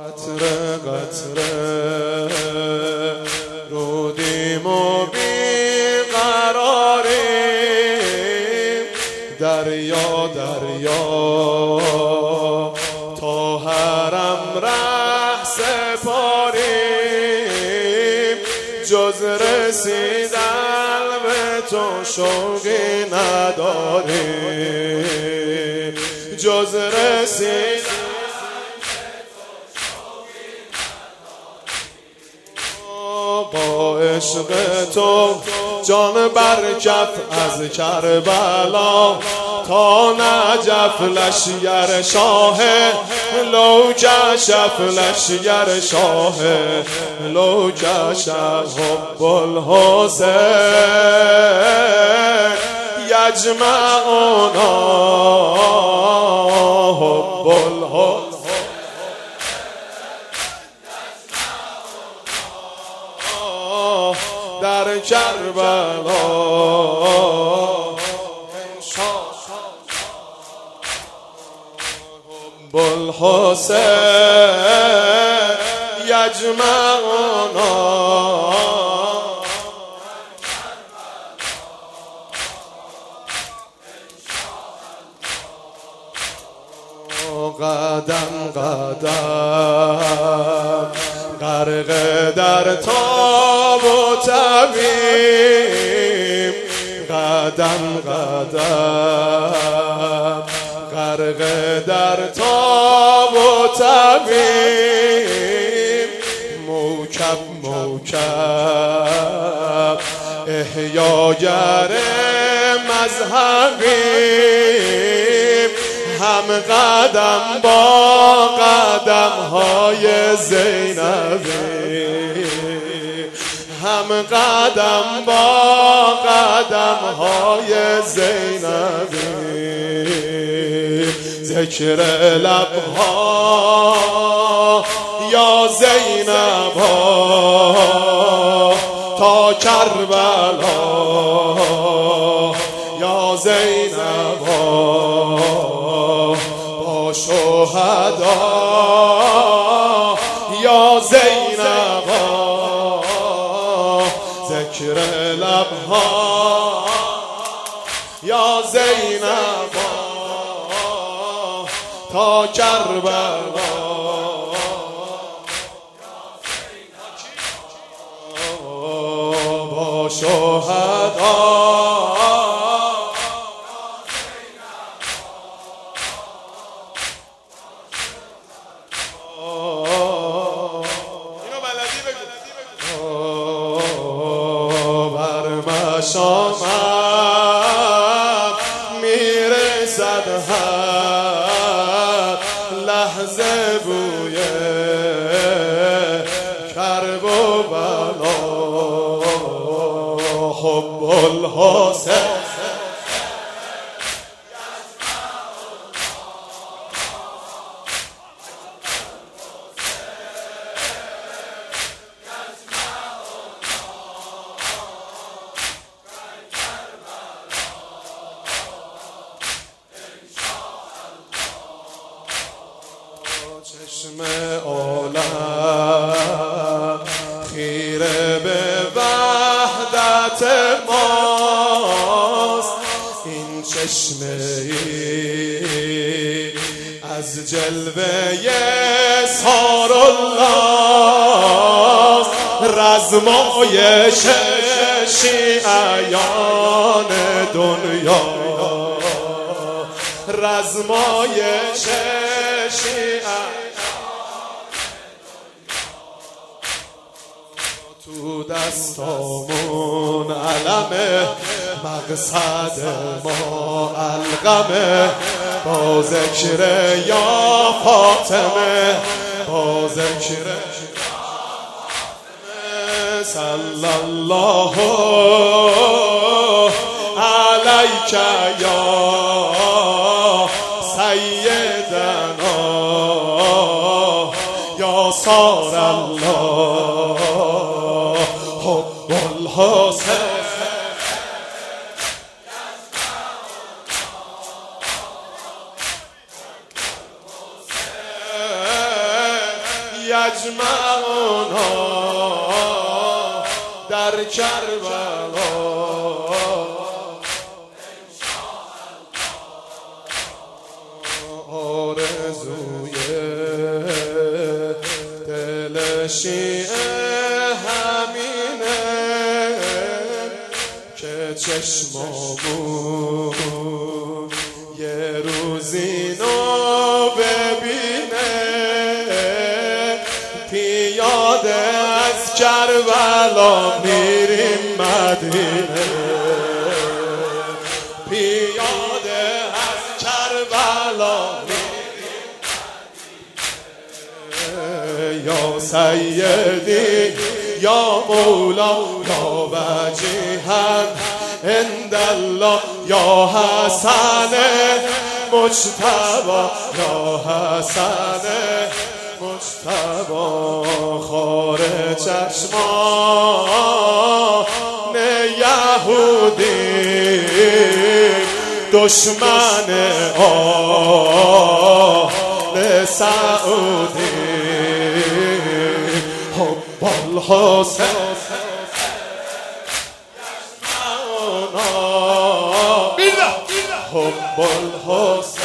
قطره قطره رودیم و بیقراریم، دریا دریا تا حرم ره سپاریم، جز رسیدن به تو شوقی نداریم، جز رسیدن با عشق تو جان برکف از کربلا تا نجف لشگر شاه لو کشف لشگر شاه لو کشف حب الحسین یجمعنا حب الحسین در کربلا حب الحسین یجمعنا قدم قدم غرق در تاب و تبیم، قدم قدم غرق در تاب و تبیم، موکب موکب احیاگر مذهبیم، هم قدم با قدم های زینبی، هم قدم با قدم های زینبی، ذکر لبها یا زینبها تا کربلا یا زینبها با شهدا یا زینبها، ذکر لبها یا زینبها تا کربلا با شهدا. شامم میرسد هر لحظه بوی کرب و بلا، حب الحسین چشم عالم خیره به وحدت ماست، این چشمه ای از جلوه سار الله، رزمایش شیعیان دنیا، رزمایش تو دستامون علمه، مقصد ما القمه، با ذکر یا فاطمه، با ذکر صلی الله علیک یا سیدنا یا سار الله حب الحسین یجمعنا در کربلا آرزوی دل شیعه همینه که چشمامون یه روزی نو ببینه پیاده از کربلا میریم مدینه پیاده از کربلا میریم مدینه یا سیدی یا مولا یا وجیها عند الله یا حسن مجتبی یا حسن مجتبی خار چشمان یهودی دشمن آل سعودی حب الحسین حب الحسین